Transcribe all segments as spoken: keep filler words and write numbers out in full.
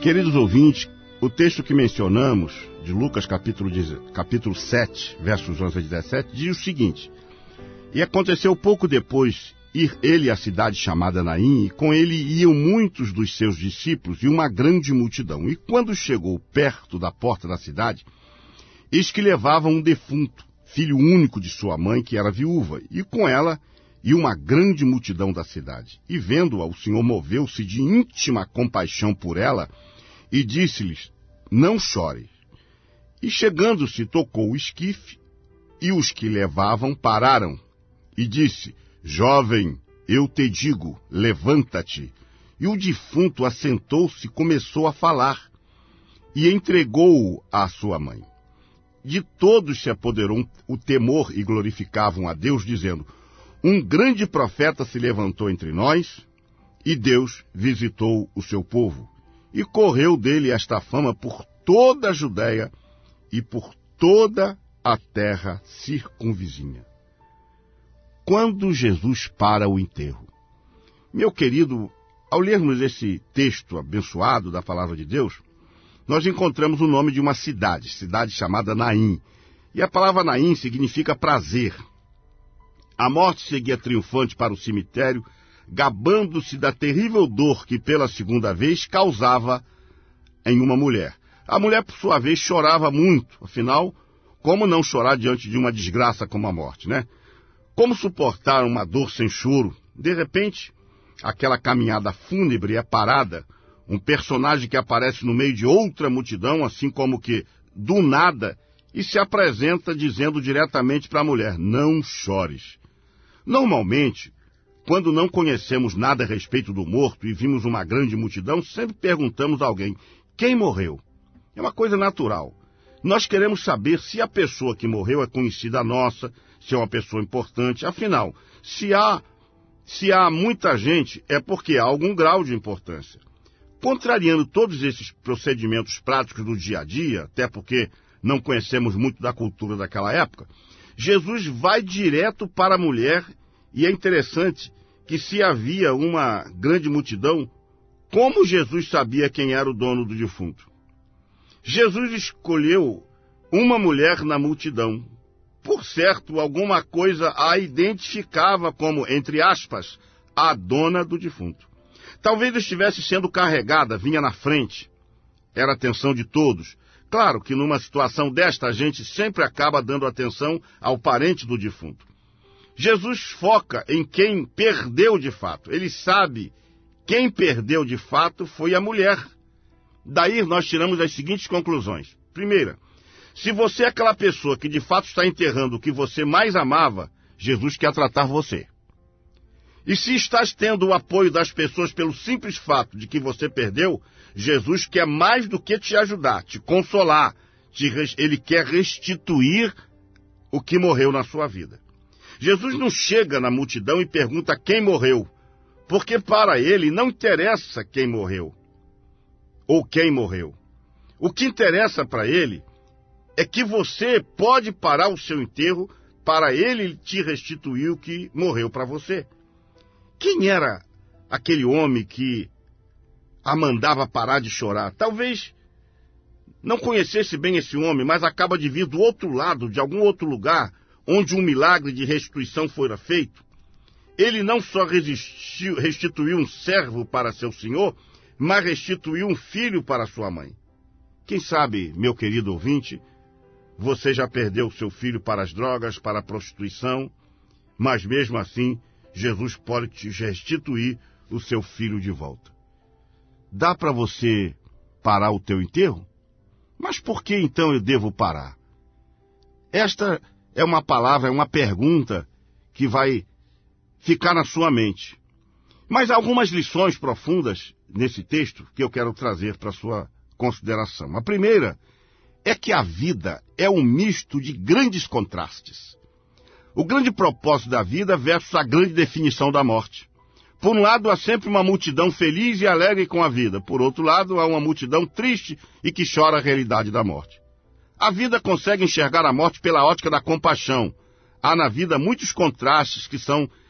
Queridos ouvintes, o texto que mencionamos, de Lucas capítulo, capítulo sete, versos onze a dezessete, diz o seguinte: E aconteceu pouco depois ir ele à cidade chamada Naim, e com ele iam muitos dos seus discípulos e uma grande multidão. E quando chegou perto da porta da cidade, eis que levavam um defunto, filho único de sua mãe, que era viúva, e com ela e uma grande multidão da cidade. E vendo-a, o Senhor moveu-se de íntima compaixão por ela, e disse-lhes: Não chore. E chegando-se, tocou o esquife, e os que levavam pararam, e disse: Jovem, eu te digo, levanta-te. E o defunto assentou-se e começou a falar, e entregou-o à sua mãe. De todos se apoderou o temor e glorificavam a Deus, dizendo: Um grande profeta se levantou entre nós, e Deus visitou o seu povo. E correu dele esta fama por toda a Judéia e por toda a terra circunvizinha. Quando Jesus para o enterro. Meu querido, ao lermos esse texto abençoado da palavra de Deus, nós encontramos o nome de uma cidade, cidade chamada Naim. E a palavra Naim significa prazer. A morte seguia triunfante para o cemitério, gabando-se da terrível dor que pela segunda vez causava em uma mulher. A mulher, por sua vez, chorava muito. Afinal, como não chorar diante de uma desgraça como a morte, né? Como suportar uma dor sem choro? De repente, aquela caminhada fúnebre é parada, um personagem que aparece no meio de outra multidão, assim como que do nada, e se apresenta dizendo diretamente para a mulher: Não chores. Normalmente, quando não conhecemos nada a respeito do morto e vimos uma grande multidão, sempre perguntamos a alguém: quem morreu? É uma coisa natural. Nós queremos saber se a pessoa que morreu é conhecida nossa, se é uma pessoa importante. Afinal, se há, se há muita gente, é porque há algum grau de importância. Contrariando todos esses procedimentos práticos do dia a dia, até porque não conhecemos muito da cultura daquela época, Jesus vai direto para a mulher. E é interessante que se havia uma grande multidão, como Jesus sabia quem era o dono do defunto? Jesus escolheu uma mulher na multidão. Por certo, alguma coisa a identificava como, entre aspas, a dona do defunto. Talvez estivesse sendo carregada, vinha na frente. Era a atenção de todos. Claro que numa situação desta, a gente sempre acaba dando atenção ao parente do defunto. Jesus foca em quem perdeu de fato. Ele sabe quem perdeu de fato foi a mulher. Daí nós tiramos as seguintes conclusões. Primeira, se você é aquela pessoa que de fato está enterrando o que você mais amava, Jesus quer tratar você. E se estás tendo o apoio das pessoas pelo simples fato de que você perdeu, Jesus quer mais do que te ajudar, te consolar. Te, ele quer restituir o que morreu na sua vida. Jesus não chega na multidão e pergunta quem morreu, porque para ele não interessa quem morreu ou quem morreu. O que interessa para ele é que você pode parar o seu enterro para ele te restituir o que morreu para você. Quem era aquele homem que a mandava parar de chorar? Talvez não conhecesse bem esse homem, mas acaba de vir do outro lado, de algum outro lugar, onde um milagre de restituição fora feito. Ele não só resistiu, restituiu um servo para seu senhor, mas restituiu um filho para sua mãe. Quem sabe, meu querido ouvinte, você já perdeu seu filho para as drogas, para a prostituição, mas mesmo assim, Jesus pode te restituir o seu filho de volta. Dá para você parar o teu enterro? Mas por que então eu devo parar? Esta é uma palavra, é uma pergunta que vai ficar na sua mente. Mas há algumas lições profundas nesse texto que eu quero trazer para a sua consideração. A primeira é que a vida é um misto de grandes contrastes. O grande propósito da vida versus a grande definição da morte. Por um lado, há sempre uma multidão feliz e alegre com a vida. Por outro lado, há uma multidão triste e que chora a realidade da morte. A vida consegue enxergar a morte pela ótica da compaixão. Há na vida muitos contrastes que são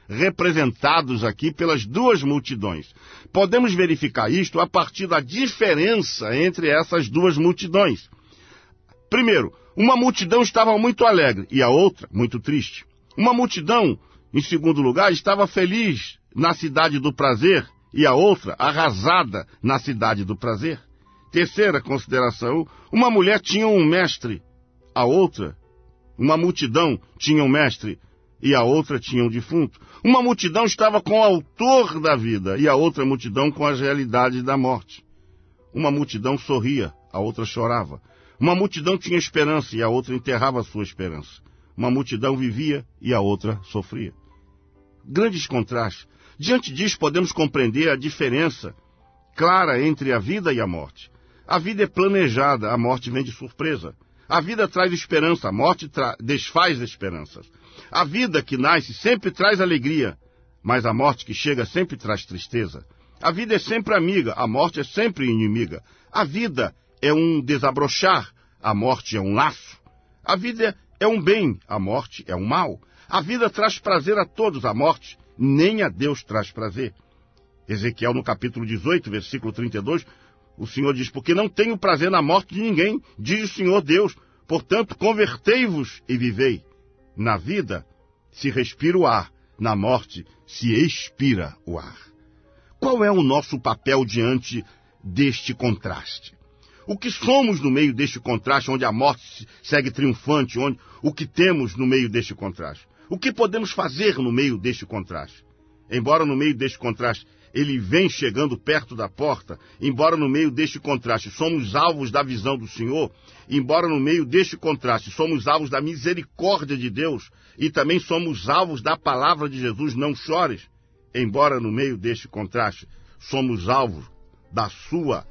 representados aqui pelas duas multidões. Podemos verificar isto a partir da diferença entre essas duas multidões. Primeiro, uma multidão estava muito alegre e a outra muito triste. Uma multidão, em segundo lugar, estava feliz na cidade do prazer e a outra arrasada na cidade do prazer. Terceira consideração, uma mulher tinha um mestre, a outra, uma multidão tinha um mestre e a outra tinha um defunto. Uma multidão estava com o autor da vida e a outra multidão com as realidades da morte. Uma multidão sorria, a outra chorava. Uma multidão tinha esperança e a outra enterrava a sua esperança. Uma multidão vivia e a outra sofria. Grandes contrastes. Diante disso, podemos compreender a diferença clara entre a vida e a morte. A vida é planejada, a morte vem de surpresa. A vida traz esperança, a morte desfaz esperanças. A vida que nasce sempre traz alegria, mas a morte que chega sempre traz tristeza. A vida é sempre amiga, a morte é sempre inimiga. A vida é um desabrochar, a morte é um laço. A vida é um bem, a morte é um mal. A vida traz prazer a todos, a morte nem a Deus traz prazer. Ezequiel, no capítulo dezoito, versículo trinta e dois, o Senhor diz, porque não tenho prazer na morte de ninguém, diz o Senhor Deus, portanto convertei-vos e vivei. Na vida se respira o ar, na morte se expira o ar. Qual é o nosso papel diante deste contraste? O que somos no meio deste contraste, onde a morte segue triunfante, onde, o que temos no meio deste contraste? O que podemos fazer no meio deste contraste? Embora no meio deste contraste ele vem chegando perto da porta, embora no meio deste contraste somos alvos da visão do Senhor, embora no meio deste contraste somos alvos da misericórdia de Deus e também somos alvos da palavra de Jesus, não chores, embora no meio deste contraste somos alvos da sua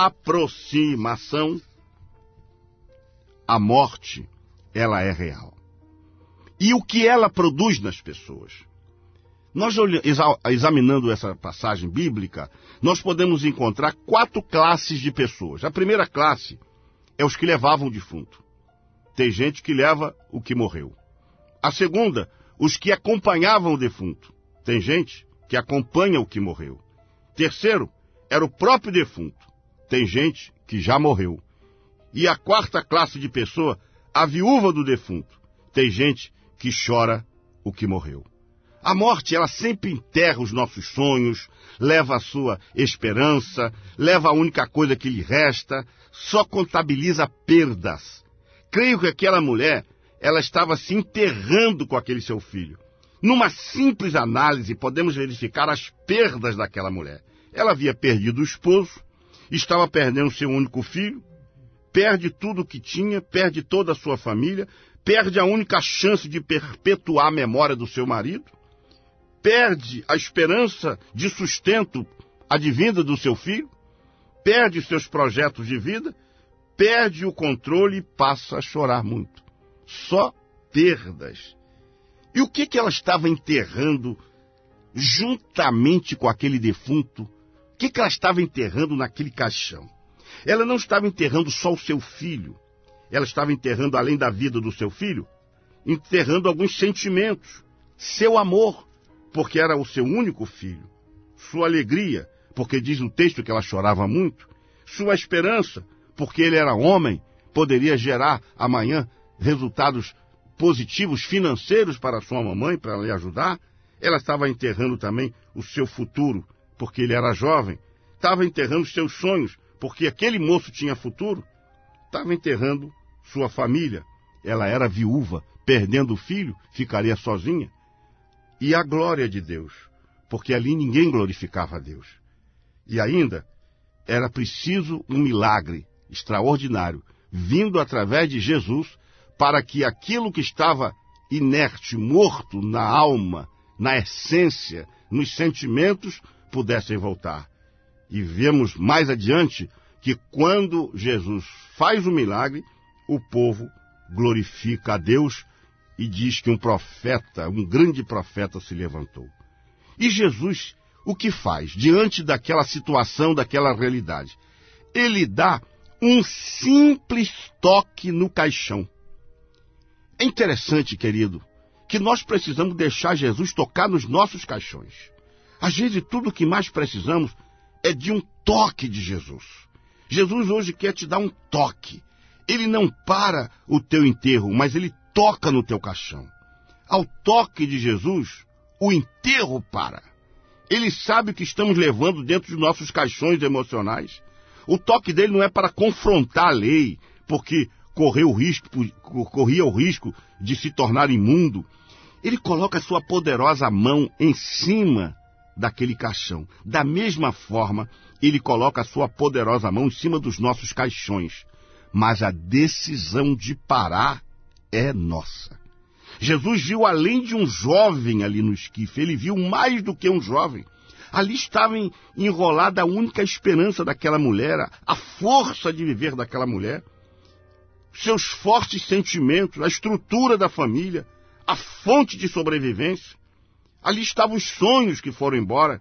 aproximação, a morte, ela é real. E o que ela produz nas pessoas? Nós, examinando essa passagem bíblica, nós podemos encontrar quatro classes de pessoas. A primeira classe é os que levavam o defunto. Tem gente que leva o que morreu. A segunda, os que acompanhavam o defunto. Tem gente que acompanha o que morreu. Terceiro, era o próprio defunto. Tem gente que já morreu. E a quarta classe de pessoa, a viúva do defunto. Tem gente que chora o que morreu. A morte, ela sempre enterra os nossos sonhos, leva a sua esperança, leva a única coisa que lhe resta, só contabiliza perdas. Creio que aquela mulher, ela estava se enterrando com aquele seu filho. Numa simples análise, podemos verificar as perdas daquela mulher. Ela havia perdido o esposo, estava perdendo seu único filho, perde tudo o que tinha, perde toda a sua família, perde a única chance de perpetuar a memória do seu marido, perde a esperança de sustento advinda do seu filho, perde seus projetos de vida, perde o controle e passa a chorar muito. Só perdas. E o que, que ela estava enterrando juntamente com aquele defunto? O que, que ela estava enterrando naquele caixão? Ela não estava enterrando só o seu filho. Ela estava enterrando, além da vida do seu filho, enterrando alguns sentimentos. Seu amor, porque era o seu único filho. Sua alegria, porque diz o texto que ela chorava muito. Sua esperança, porque ele era homem, poderia gerar amanhã resultados positivos financeiros para sua mamãe, para lhe ajudar. Ela estava enterrando também o seu futuro, porque ele era jovem. Estava enterrando os seus sonhos, porque aquele moço tinha futuro. Estava enterrando sua família. Ela era viúva, perdendo o filho, ficaria sozinha. E a glória de Deus, porque ali ninguém glorificava a Deus. E ainda, era preciso um milagre extraordinário, vindo através de Jesus, para que aquilo que estava inerte, morto na alma, na essência, nos sentimentos, pudessem voltar. E vemos mais adiante que quando Jesus faz o milagre, o povo glorifica a Deus e diz que um profeta, um grande profeta se levantou. E Jesus, o que faz diante daquela situação, daquela realidade? Ele dá um simples toque no caixão. É interessante, querido, que nós precisamos deixar Jesus tocar nos nossos caixões. Às vezes, tudo o que mais precisamos é de um toque de Jesus. Jesus hoje quer te dar um toque. Ele não para o teu enterro, mas ele toca no teu caixão. Ao toque de Jesus, o enterro para. Ele sabe o que estamos levando dentro dos nossos caixões emocionais. O toque dele não é para confrontar a lei, porque correu o risco, corria o risco de se tornar imundo. Ele coloca a sua poderosa mão em cima daquele caixão. Da mesma forma, ele coloca a sua poderosa mão em cima dos nossos caixões. Mas a decisão de parar é nossa. Jesus viu além de um jovem ali no esquife, ele viu mais do que um jovem. Ali estava enrolada a única esperança daquela mulher, a força de viver daquela mulher, seus fortes sentimentos, a estrutura da família, a fonte de sobrevivência. Ali estavam os sonhos que foram embora.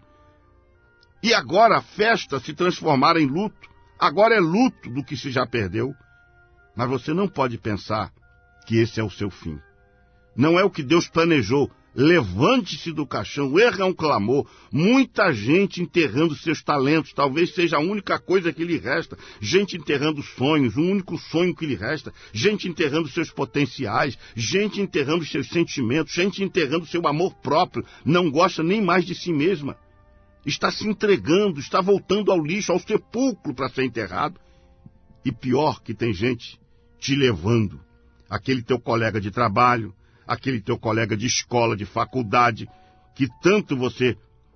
E agora a festa se transformara em luto. Agora é luto do que se já perdeu. Mas você não pode pensar que esse é o seu fim. Não é o que Deus planejou. Levante-se do caixão, erga um clamor. Muita gente enterrando seus talentos, talvez seja a única coisa que lhe resta. Gente enterrando sonhos, um único sonho que lhe resta. Gente enterrando seus potenciais, gente enterrando seus sentimentos, gente enterrando seu amor próprio. Não gosta nem mais de si mesma. Está se entregando, está voltando ao lixo, ao sepulcro para ser enterrado. E pior, que tem gente te levando. Aquele teu colega de trabalho, aquele teu colega de escola, de faculdade, que tanto você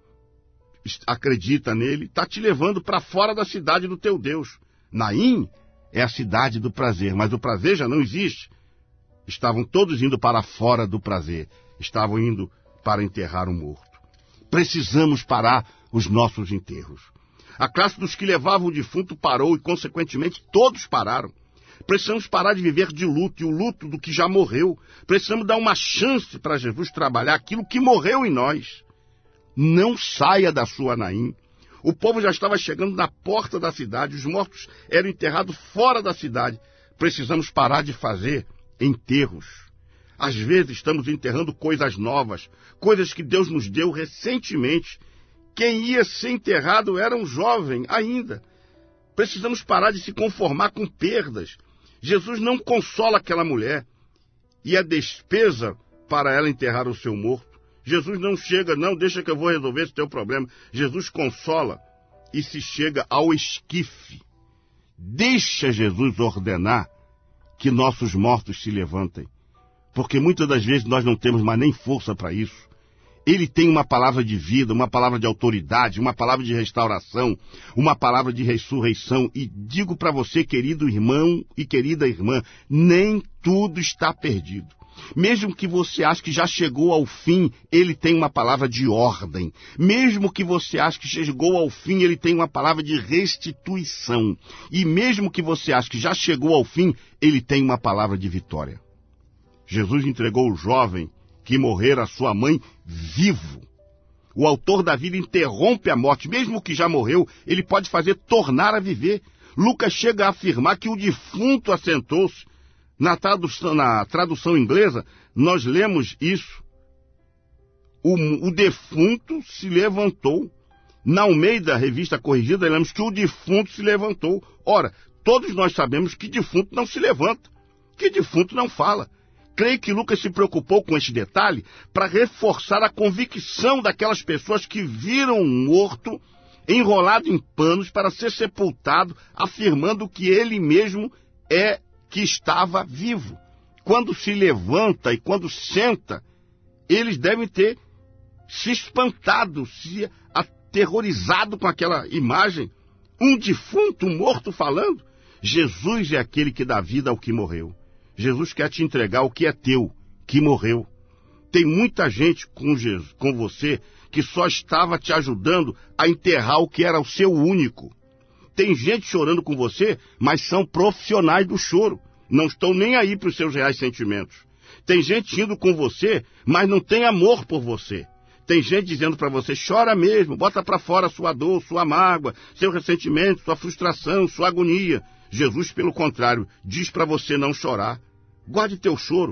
acredita nele, está te levando para fora da cidade do teu Deus. Naim é a cidade do prazer, mas o prazer já não existe. Estavam todos indo para fora do prazer, estavam indo para enterrar um morto. Precisamos parar os nossos enterros. A classe dos que levavam o defunto parou e, consequentemente, todos pararam. Precisamos parar de viver de luto, e o luto do que já morreu. Precisamos dar uma chance para Jesus trabalhar aquilo que morreu em nós. Não saia da sua Naim. O povo já estava chegando na porta da cidade, os mortos eram enterrados fora da cidade. Precisamos parar de fazer enterros. Às vezes estamos enterrando coisas novas, coisas que Deus nos deu recentemente. Quem ia ser enterrado era um jovem ainda. Precisamos parar de se conformar com perdas. Jesus não consola aquela mulher e a despesa para ela enterrar o seu morto. Jesus não chega, não, deixa que eu vou resolver esse teu problema. Jesus consola e se chega ao esquife. Deixa Jesus ordenar que nossos mortos se levantem, porque muitas das vezes nós não temos mais nem força para isso. Ele tem uma palavra de vida, uma palavra de autoridade, uma palavra de restauração, uma palavra de ressurreição. E digo para você, querido irmão e querida irmã, nem tudo está perdido. Mesmo que você ache que já chegou ao fim, ele tem uma palavra de ordem. Mesmo que você ache que chegou ao fim, ele tem uma palavra de restituição. E mesmo que você ache que já chegou ao fim, ele tem uma palavra de vitória. Jesus entregou o jovem que morrera sua mãe vivo. O autor da vida interrompe a morte. Mesmo que já morreu, ele pode fazer tornar a viver. Lucas chega a afirmar que o defunto assentou-se. Na tradução, na tradução inglesa, nós lemos isso. O, o defunto se levantou. Na Almeida, revista corrigida, lemos que o defunto se levantou. Ora, todos nós sabemos que defunto não se levanta, que defunto não fala. Creio que Lucas se preocupou com este detalhe para reforçar a convicção daquelas pessoas que viram um morto enrolado em panos para ser sepultado, afirmando que ele mesmo é que estava vivo. Quando se levanta e quando senta, eles devem ter se espantado, se aterrorizado com aquela imagem. Um defunto, um morto falando. Jesus é aquele que dá vida ao que morreu. Jesus quer te entregar o que é teu, que morreu. Tem muita gente com, Jesus, com você que só estava te ajudando a enterrar o que era o seu único. Tem gente chorando com você, mas são profissionais do choro. Não estão nem aí para os seus reais sentimentos. Tem gente indo com você, mas não tem amor por você. Tem gente dizendo para você, chora mesmo, bota para fora sua dor, sua mágoa, seu ressentimento, sua frustração, sua agonia. Jesus, pelo contrário, diz para você não chorar. Guarde teu choro,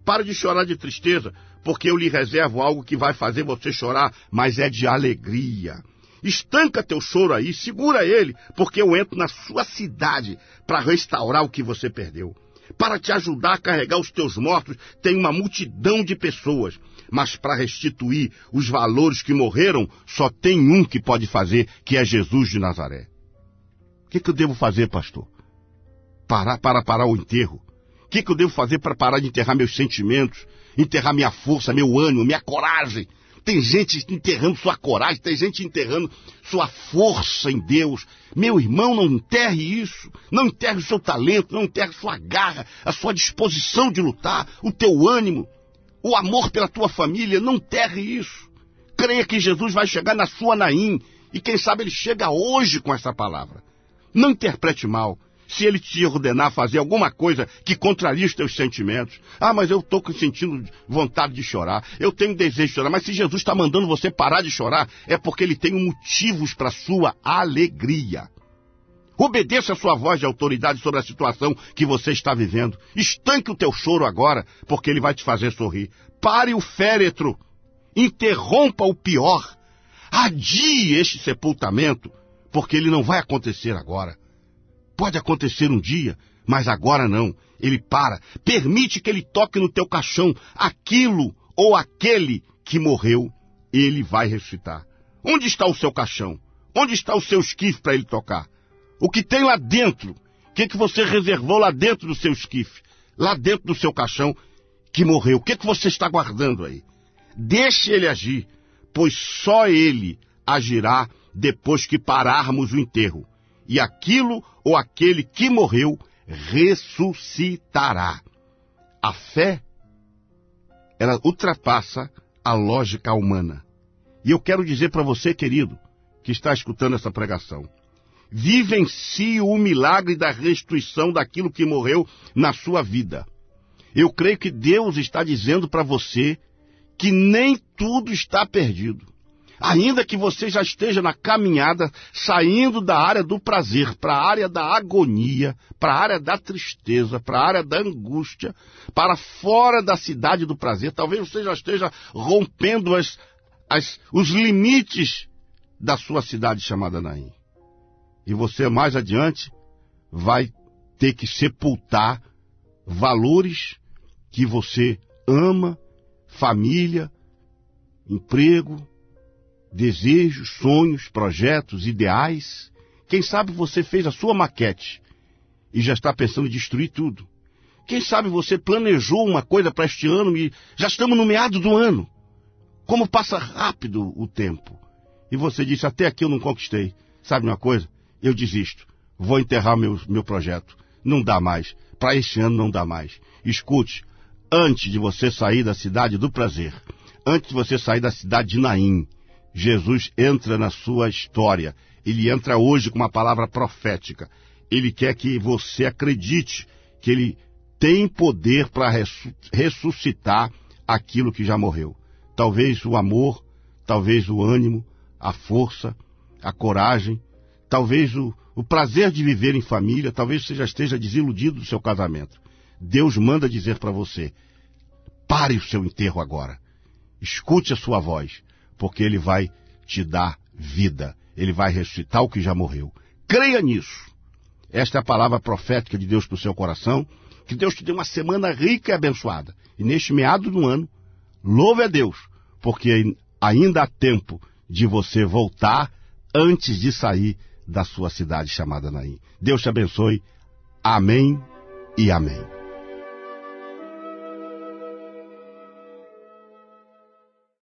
Para de chorar de tristeza, porque eu lhe reservo algo que vai fazer você chorar, mas é de alegria. Estanca teu choro aí, segura ele, porque eu entro na sua cidade para restaurar o que você perdeu. Para te ajudar a carregar os teus mortos, tem uma multidão de pessoas. Mas para restituir os valores que morreram, só tem um que pode fazer, que é Jesus de Nazaré. O que, que eu devo fazer, pastor? Parar para parar o enterro. O que, que eu devo fazer para parar de enterrar meus sentimentos, enterrar minha força, meu ânimo, minha coragem? Tem gente enterrando sua coragem, tem gente enterrando sua força em Deus. Meu irmão, não enterre isso. Não enterre o seu talento, não enterre sua garra, a sua disposição de lutar, o teu ânimo, o amor pela tua família. Não enterre isso. Creia que Jesus vai chegar na sua Naim, e quem sabe ele chega hoje com essa palavra. Não interprete mal. Se ele te ordenar fazer alguma coisa que contraria os teus sentimentos. Ah, mas eu estou sentindo vontade de chorar. Eu tenho desejo de chorar. Mas se Jesus está mandando você parar de chorar, é porque ele tem motivos para sua alegria. Obedeça a sua voz de autoridade sobre a situação que você está vivendo. Estanque o teu choro agora, porque ele vai te fazer sorrir. Pare o féretro. Interrompa o pior. Adie este sepultamento, porque ele não vai acontecer agora. Pode acontecer um dia, mas agora não. Ele para. Permite que ele toque no teu caixão aquilo ou aquele que morreu. Ele vai ressuscitar. Onde está o seu caixão? Onde está o seu esquife para ele tocar? O que tem lá dentro? O que, que você reservou lá dentro do seu esquife? Lá dentro do seu caixão que morreu? O que, que você está guardando aí? Deixe ele agir, pois só ele agirá depois que pararmos o enterro. E aquilo ou aquele que morreu ressuscitará. A fé, ela ultrapassa a lógica humana. E eu quero dizer para você, querido, que está escutando essa pregação, vivencie o milagre da restituição daquilo que morreu na sua vida. Eu creio que Deus está dizendo para você que nem tudo está perdido. Ainda que você já esteja na caminhada, saindo da área do prazer para a área da agonia, para a área da tristeza, para a área da angústia, para fora da cidade do prazer, talvez você já esteja rompendo as, as, os limites da sua cidade chamada Naim. E você mais adiante vai ter que sepultar valores que você ama, família, emprego, desejos, sonhos, projetos, ideais. Quem sabe você fez a sua maquete e já está pensando em destruir tudo. Quem sabe você planejou uma coisa para este ano e já estamos no meado do ano. Como passa rápido o tempo. E você disse, até aqui eu não conquistei. Sabe uma coisa? Eu desisto. Vou enterrar meu, meu projeto. Não dá mais. Para este ano não dá mais. Escute, antes de você sair da cidade do prazer, antes de você sair da cidade de Naim, Jesus entra na sua história. Ele entra hoje com uma palavra profética. Ele quer que você acredite que ele tem poder para ressuscitar aquilo que já morreu. Talvez o amor, talvez o ânimo, a força, a coragem, talvez o, o prazer de viver em família, talvez você já esteja desiludido do seu casamento. Deus manda dizer para você, pare o seu enterro agora. Escute a sua voz, porque ele vai te dar vida. Ele vai ressuscitar o que já morreu. Creia nisso. Esta é a palavra profética de Deus para o seu coração. Que Deus te dê uma semana rica e abençoada. E neste meado do ano, louve a Deus, porque ainda há tempo de você voltar antes de sair da sua cidade chamada Naim. Deus te abençoe. Amém e amém.